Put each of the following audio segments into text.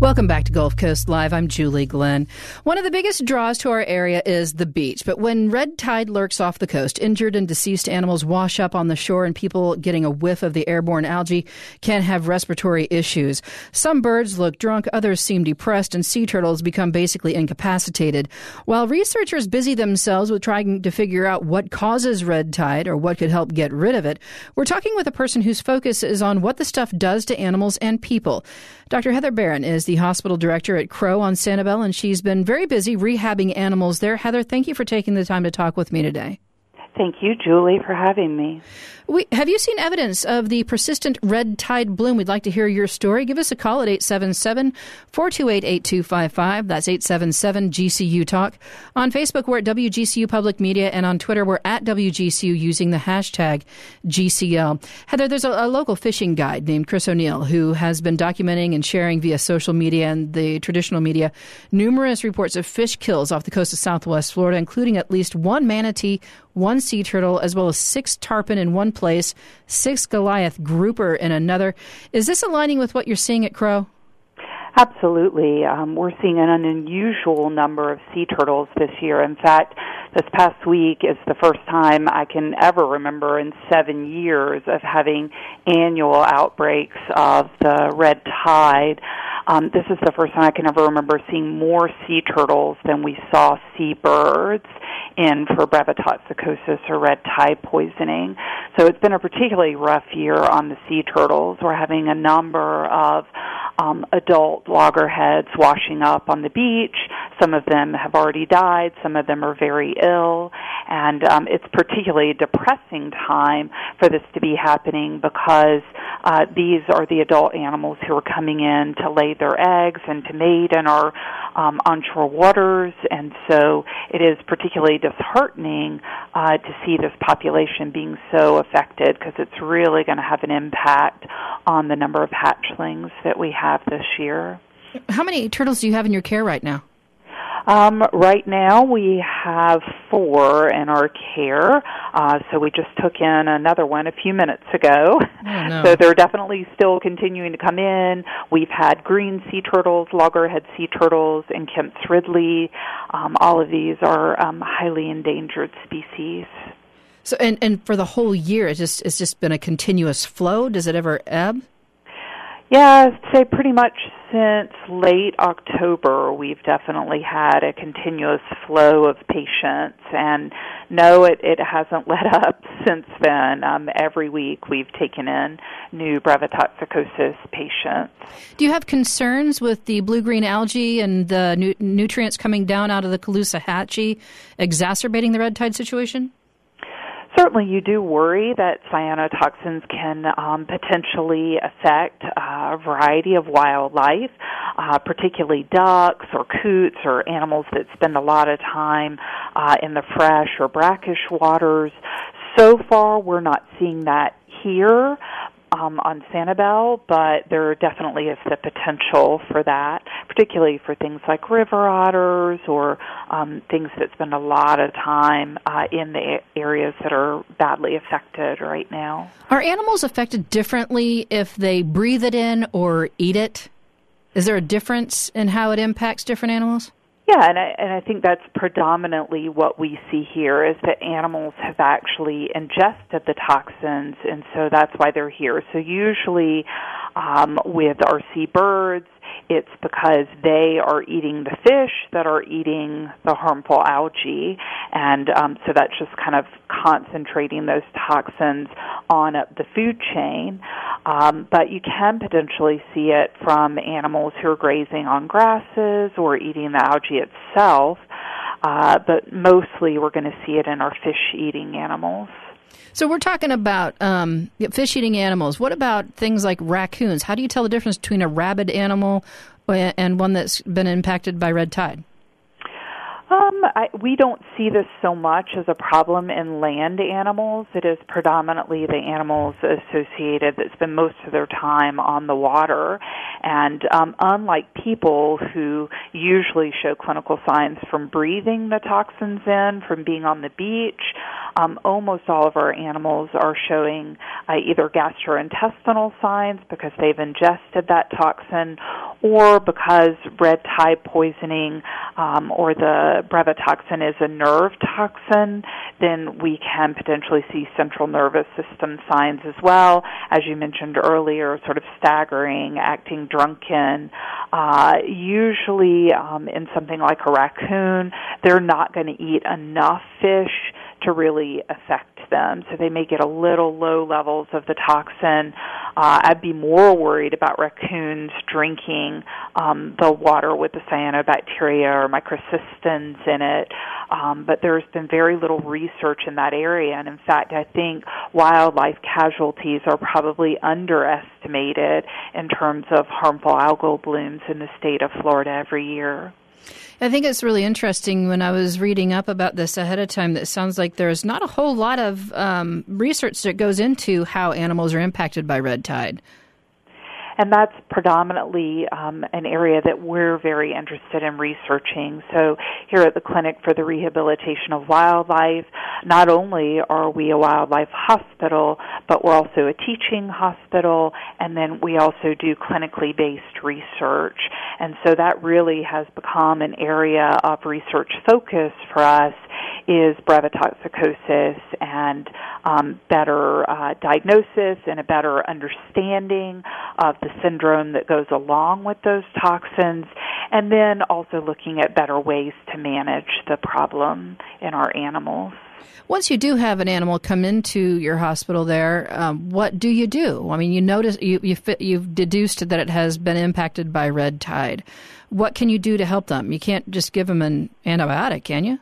Welcome back to Gulf Coast Live. I'm Julie Glenn. One of the biggest draws to our area is the beach. But when red tide lurks off the coast, injured and deceased animals wash up on the shore, and people getting a whiff of the airborne algae can have respiratory issues. Some birds look drunk, others seem depressed, and sea turtles become basically incapacitated. While researchers busy themselves with trying to figure out what causes red tide or what could help get rid of it, we're talking with a person whose focus is on what the stuff does to animals and people. Dr. Heather Barron is the hospital director at Crow on Sanibel, and she's been very busy rehabbing animals there. Heather, thank you for taking the time to talk with me today. Thank you, Julie, for having me. Have you seen evidence of the persistent red tide bloom? We'd like to hear your story. Give us a call at 877-428-8255. That's 877-GCU-TALK. On Facebook, we're at WGCU Public Media, and on Twitter, we're at WGCU using the hashtag GCL. Heather, there's a local fishing guide named Chris O'Neill who has been documenting and sharing via social media and the traditional media numerous reports of fish kills off the coast of Southwest Florida, including at least one manatee, one sea turtle, as well as 6 tarpon in one place, 6 Goliath grouper in another. Is this aligning with what you're seeing at Crow? Absolutely. We're seeing an unusual number of sea turtles this year. In fact, this past week is the first time I can ever remember in 7 years of having annual outbreaks of the red tide. This is the first time I can ever remember seeing more sea turtles than we saw seabirds in for brevetoxicosis or red tide poisoning. So it's been a particularly rough year on the sea turtles. We're having a number of adult loggerheads washing up on the beach. Some of them have already died. Some of them are very ill. And it's particularly a depressing time for this to be happening because these are the adult animals who are coming in to lay their eggs and to mate in our onshore waters. And so it is particularly disheartening to see this population being so affected because it's really going to have an impact on the number of hatchlings that we have this year. How many turtles do you have in your care right now? Right now we have 4 in our care, so we just took in another one a few minutes ago. Oh, no. So they're definitely still continuing to come in. We've had green sea turtles, loggerhead sea turtles, and Kemp's Ridley. All of these are highly endangered species. So, and for the whole year, it's just been a continuous flow? Does it ever ebb? Yeah, I'd say pretty much since late October, we've definitely had a continuous flow of patients. And no, it hasn't let up since then. Every week we've taken in new brevetoxicosis patients. Do you have concerns with the blue-green algae and the nutrients coming down out of the Caloosahatchee exacerbating the red tide situation? Certainly you do worry that cyanotoxins can potentially affect a variety of wildlife, particularly ducks or coots or animals that spend a lot of time in the fresh or brackish waters. So far, we're not seeing that here on Sanibel, but there definitely is the potential for that, particularly for things like river otters or things that spend a lot of time in the areas that are badly affected right now. Are animals affected differently if they breathe it in or eat it? Is there a difference in how it impacts different animals? Yeah, and I think that's predominantly what we see here is that animals have actually ingested the toxins, and so that's why they're here. So usually with our seabirds, it's because they are eating the fish that are eating the harmful algae, and so that's just kind of concentrating those toxins on up the food chain. But you can potentially see it from animals who are grazing on grasses or eating the algae itself, but mostly we're going to see it in our fish-eating animals. So we're talking about fish-eating animals. What about things like raccoons? How do you tell the difference between a rabid animal and one that's been impacted by red tide? We don't see this so much as a problem in land animals. It is predominantly the animals associated that spend most of their time on the water. And unlike people who usually show clinical signs from breathing the toxins in, from being on the beach, almost all of our animals are showing either gastrointestinal signs because they've ingested that toxin, or because red tide poisoning or the brevetoxin is a nerve toxin, then we can potentially see central nervous system signs as well. As you mentioned earlier, sort of staggering, acting drunken. Usually in something like a raccoon, they're not going to eat enough fish to really affect them. So they may get a little low levels of the toxin. I'd be more worried about raccoons drinking the water with the cyanobacteria or microcystins in it. But there's been very little research in that area. And in fact, I think wildlife casualties are probably underestimated in terms of harmful algal blooms in the state of Florida every year. I think it's really interesting when I was reading up about this ahead of time that it sounds like there's not a whole lot of research that goes into how animals are impacted by red tide. And that's predominantly an area that we're very interested in researching. So here at the Clinic for the Rehabilitation of Wildlife, not only are we a wildlife hospital, but we're also a teaching hospital, and then we also do clinically based research. And so that really has become an area of research focus for us, is brevetoxicosis and better diagnosis and a better understanding of the syndrome that goes along with those toxins, and then also looking at better ways to manage the problem in our animals. Once you do have an animal come into your hospital there, what do you do? I mean, you notice you've deduced that it has been impacted by red tide. What can you do to help them? You can't just give them an antibiotic, can you?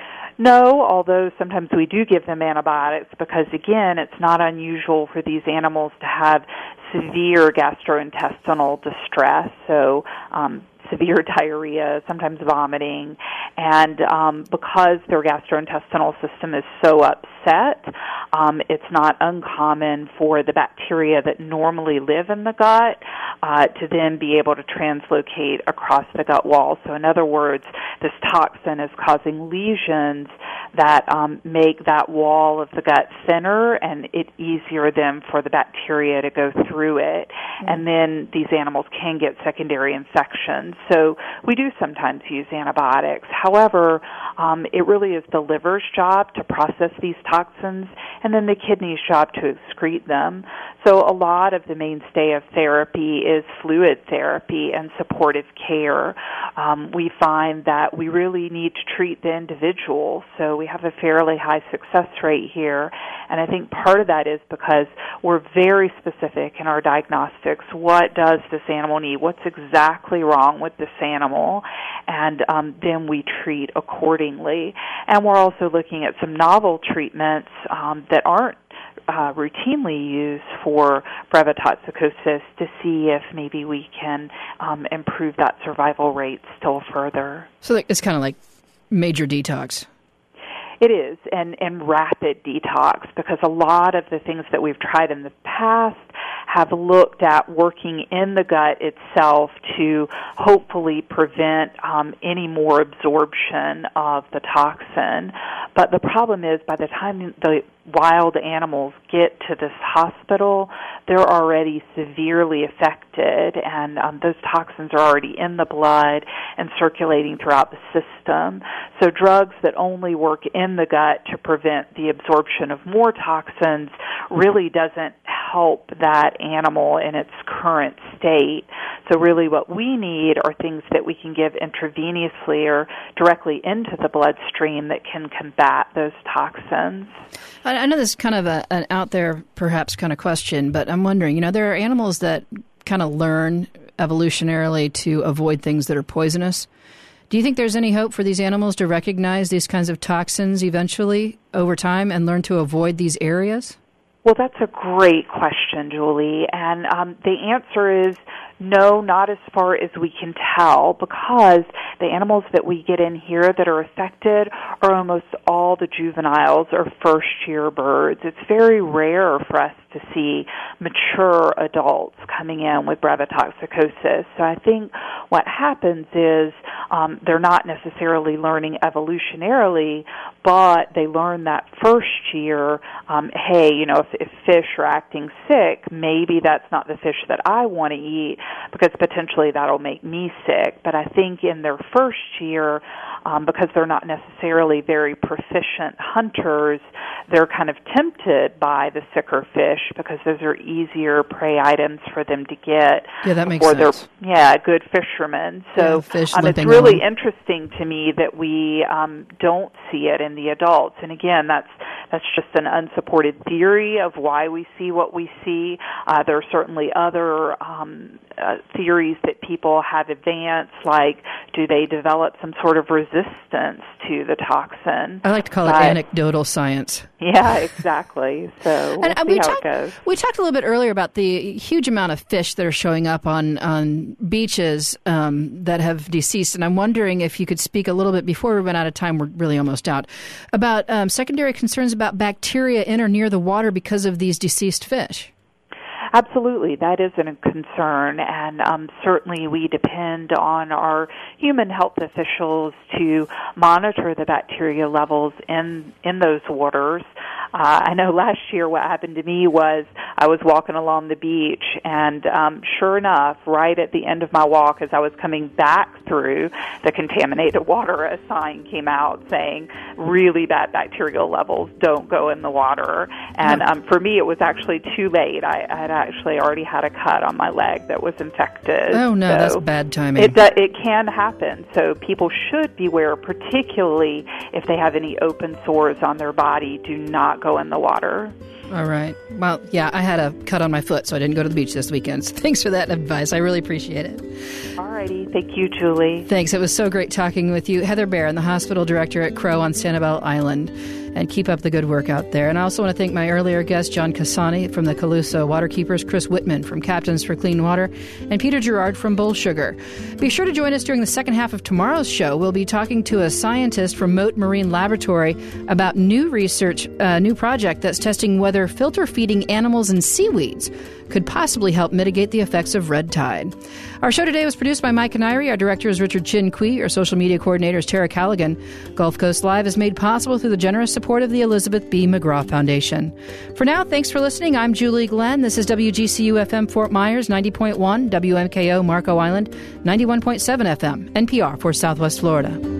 No, although sometimes we do give them antibiotics because, again, it's not unusual for these animals to have severe gastrointestinal distress, so severe diarrhea, sometimes vomiting, and because their gastrointestinal system is so upset, it's not uncommon for the bacteria that normally live in the gut to then be able to translocate across the gut wall. So in other words, this toxin is causing lesions that make that wall of the gut thinner, and it's easier then for the bacteria to go through it. Mm-hmm. And then these animals can get secondary infections. So we do sometimes use antibiotics. However, it really is the liver's job to process these toxins, and then the kidney's job to excrete them. So a lot of the mainstay of therapy is fluid therapy and supportive care. We find that we really need to treat the individual, so we have a fairly high success rate here. And I think part of that is because we're very specific in our diagnostics. What does this animal need? What's exactly wrong with this animal? And then we treat accordingly. And we're also looking at some novel treatments that aren't routinely used for brevetoxicosis to see if maybe we can improve that survival rate still further. So it's kind of like major detox. It is, and rapid detox, because a lot of the things that we've tried in the past have looked at working in the gut itself to hopefully prevent any more absorption of the toxin. But the problem is, by the time the wild animals get to this hospital, they're already severely affected, and those toxins are already in the blood and circulating throughout the system. So drugs that only work in the gut to prevent the absorption of more toxins really doesn't help that animal in its current state. So really what we need are things that we can give intravenously or directly into the bloodstream that can combat those toxins. I know this is kind of an out there perhaps kind of question, but I'm wondering, there are animals that kind of learn evolutionarily to avoid things that are poisonous. Do you think there's any hope for these animals to recognize these kinds of toxins eventually over time and learn to avoid these areas? Well, that's a great question, Julie, and the answer is no, not as far as we can tell, because the animals that we get in here that are affected are almost all the juveniles or first-year birds. It's very rare for us to see mature adults coming in with brevetoxicosis. So I think what happens is they're not necessarily learning evolutionarily, but they learn that first year, hey, if fish are acting sick, maybe that's not the fish that I want to eat because potentially that'll make me sick. But I think in their first year, because they're not necessarily very proficient hunters, they're kind of tempted by the sicker fish because those are easier prey items for them to get. Yeah, that makes sense. They're good fishermen. So it's really interesting to me that we don't see it in the adults. And again, that's just an unsupported theory of why we see what we see. There are certainly other theories that people have advanced, like do they develop some sort of resistance to the toxin? I like to call it anecdotal science. Yeah, exactly. So we'll see how it goes. We talked a little bit earlier about the huge amount of fish that are showing up on beaches that have deceased, and I'm wondering if you could speak a little bit, before we run out of time, we're really almost out, about secondary concerns about bacteria in or near the water because of these deceased fish. Absolutely, that is a concern, and certainly we depend on our human health officials to monitor the bacteria levels in those waters. I know last year what happened to me was I was walking along the beach, and sure enough, right at the end of my walk, as I was coming back through the contaminated water, a sign came out saying, really bad bacterial levels, don't go in the water. And for me, it was actually too late. I had actually already had a cut on my leg that was infected. Oh, no, that's bad timing. It can happen, so people should beware, particularly if they have any open sores on their body. Do not go in the water. All right. Well, yeah, I had a cut on my foot, so I didn't go to the beach this weekend. So thanks for that advice. I really appreciate it. All righty. Thank you, Julie. Thanks. It was so great talking with you. Heather Barron, the hospital director at Crow on Sanibel Island. And keep up the good work out there. And I also want to thank my earlier guest, John Cassani from the Calusa Waterkeepers, Chris Whitman from Captains for Clean Water, and Peter Gerard from Bull Sugar. Be sure to join us during the second half of tomorrow's show. We'll be talking to a scientist from Mote Marine Laboratory about new research, new project that's testing whether filter feeding animals and seaweeds could possibly help mitigate the effects of red tide. Our show today was produced by Mike Canary. Our director is Richard Chin Kui. Our social media coordinator is Tara Callaghan. Gulf Coast Live is made possible through the generous support of the Elizabeth B. McGraw Foundation. For now, thanks for listening. I'm Julie Glenn. This is WGCU-FM Fort Myers, 90.1, WMKO Marco Island, 91.7 FM, NPR for Southwest Florida.